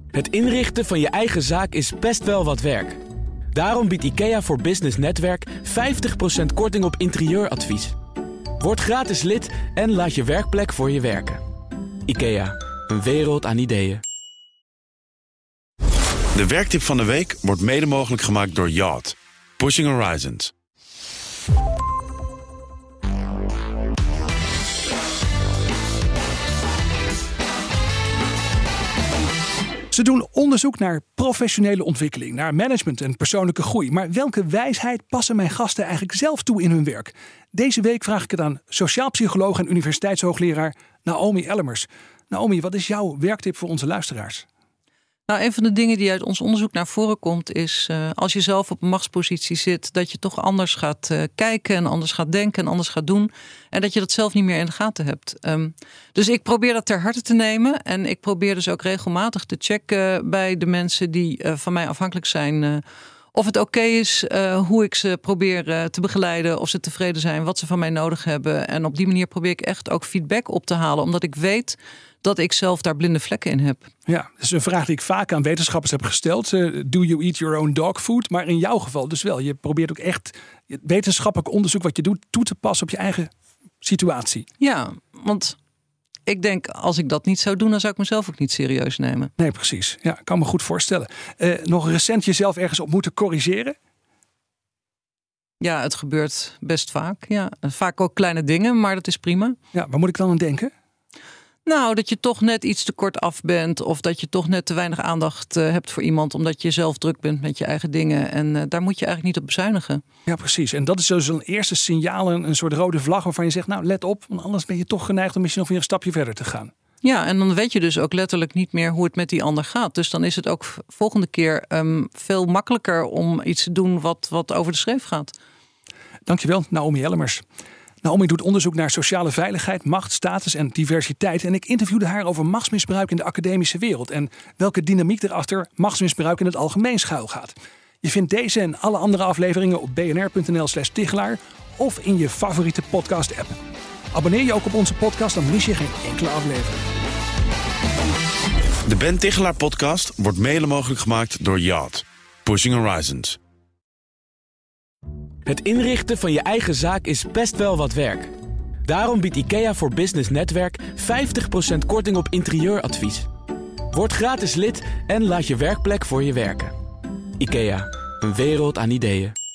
Het inrichten van je eigen zaak is best wel wat werk. Daarom biedt IKEA voor Business Netwerk 50% korting op interieuradvies. Word gratis lid en laat je werkplek voor je werken. IKEA, een wereld aan ideeën. De werktip van de week wordt mede mogelijk gemaakt door Yacht. Pushing Horizons. Ze doen onderzoek naar professionele ontwikkeling, naar management en persoonlijke groei. Maar welke wijsheid passen mijn gasten eigenlijk zelf toe in hun werk? Deze week vraag ik het aan sociaal psycholoog en universiteitshoogleraar Naomi Ellemers. Naomi, wat is jouw werktip voor onze luisteraars? Nou, een van de dingen die uit ons onderzoek naar voren komt is... als je zelf op een machtspositie zit, dat je toch anders gaat kijken en anders gaat denken en anders gaat doen. En dat je dat zelf niet meer in de gaten hebt. Dus ik probeer dat ter harte te nemen. En ik probeer dus ook regelmatig te checken bij de mensen die van mij afhankelijk zijn... of het oké is hoe ik ze probeer te begeleiden, of ze tevreden zijn, wat ze van mij nodig hebben. En op die manier probeer ik echt ook feedback op te halen, omdat ik weet dat ik zelf daar blinde vlekken in heb. Ja, dat is een vraag die ik vaak aan wetenschappers heb gesteld. Do you eat your own dog food? Maar in jouw geval dus wel. Je probeert ook echt het wetenschappelijk onderzoek wat je doet toe te passen op je eigen situatie. Ja, want ik denk, als ik dat niet zou doen, dan zou ik mezelf ook niet serieus nemen. Nee, precies. Ja, ik kan me goed voorstellen. Nog recent jezelf ergens op moeten corrigeren? Ja, het gebeurt best vaak. Ja. Vaak ook kleine dingen, maar dat is prima. Ja, waar moet ik dan aan denken? Nou, dat je toch net iets te kort af bent. Of dat je toch net te weinig aandacht hebt voor iemand. Omdat je zelf druk bent met je eigen dingen. En daar moet je eigenlijk niet op bezuinigen. Ja, precies. En dat is dus een eerste signaal, een soort rode vlag waarvan je zegt, nou let op. Want anders ben je toch geneigd om misschien nog weer een stapje verder te gaan. Ja, en dan weet je dus ook letterlijk niet meer hoe het met die ander gaat. Dus dan is het ook volgende keer veel makkelijker om iets te doen wat over de schreef gaat. Dankjewel, Naomi Ellemers. Naomi doet onderzoek naar sociale veiligheid, macht, status en diversiteit. En ik interviewde haar over machtsmisbruik in de academische wereld. En welke dynamiek erachter machtsmisbruik in het algemeen schuilgaat. Je vindt deze en alle andere afleveringen op bnr.nl/Tichelaar of in je favoriete podcast app. Abonneer je ook op onze podcast, dan mis je geen enkele aflevering. De Ben Tichelaar podcast wordt mede mogelijk gemaakt door Yacht. Pushing Horizons. Het inrichten van je eigen zaak is best wel wat werk. Daarom biedt IKEA voor Business Netwerk 50% korting op interieuradvies. Word gratis lid en laat je werkplek voor je werken. IKEA, een wereld aan ideeën.